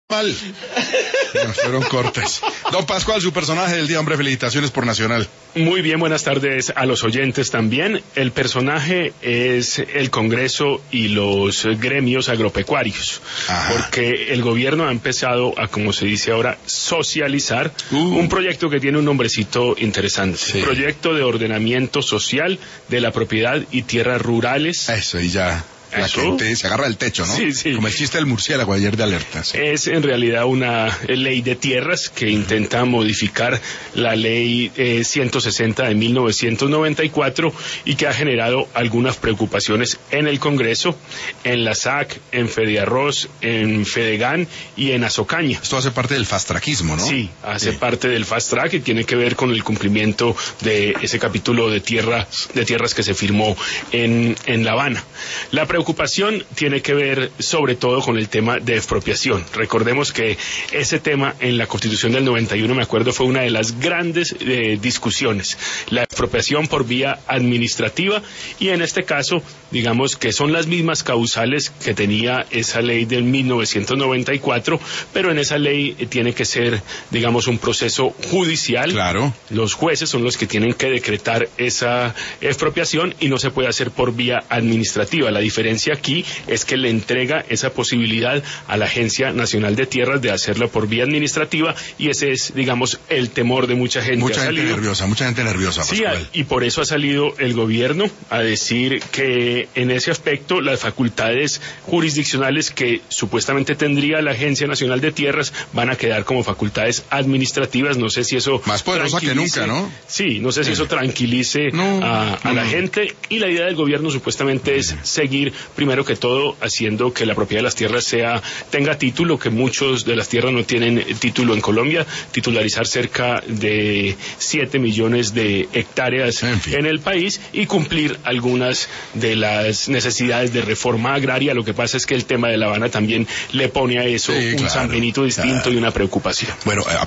Mal. Nos fueron cortes. Don Pascual, su personaje del día, hombre, felicitaciones por Nacional. Muy bien, buenas tardes a los oyentes también. El personaje es el Congreso y los gremios agropecuarios. Ajá. Porque el gobierno ha empezado a, como se dice ahora, socializar un proyecto que tiene un nombrecito interesante. Sí. Proyecto de ordenamiento social de la propiedad y tierras rurales. Eso, y ya. La gente se agarra el techo, ¿no? Sí, sí. Como el chiste del murciélago ayer de Alerta. Sí. Es en realidad una ley de tierras que intenta modificar la ley 160 de 1994 y que ha generado algunas preocupaciones en el Congreso, en la SAC, en Fedearroz, en Fedegan y en Azocaña. Esto hace parte del fast-trackismo, ¿no? Sí, hace parte del fast-track y tiene que ver con el cumplimiento de ese capítulo de tierras que se firmó en La Habana. La preocupación tiene que ver sobre todo con el tema de expropiación. Recordemos que ese tema en la Constitución del 91, me acuerdo, fue una de las grandes discusiones. La expropiación por vía administrativa y en este caso, digamos que son las mismas causales que tenía esa ley del 1994, pero en esa ley tiene que ser, digamos, un proceso judicial. Claro. Los jueces son los que tienen que decretar esa expropiación y no se puede hacer por vía administrativa. La diferencia aquí es que le entrega esa posibilidad a la Agencia Nacional de Tierras de hacerlo por vía administrativa y ese es, digamos, el temor de mucha gente. Mucha gente nerviosa. Sí, Pascual. Y por eso ha salido el gobierno a decir que en ese aspecto las facultades jurisdiccionales que supuestamente tendría la Agencia Nacional de Tierras van a quedar como facultades administrativas. No sé si eso más poderosa que nunca, ¿no? Sí, no sé si eso tranquilice a la gente y la idea del gobierno supuestamente es seguir primero que todo haciendo que la propiedad de las tierras tenga título, que muchos de las tierras no tienen título en Colombia, titularizar cerca de 7 millones de hectáreas en el país y cumplir algunas de las necesidades de reforma agraria. Lo que pasa es que el tema de La Habana también le pone a eso un San Benito distinto y una preocupación. Bueno,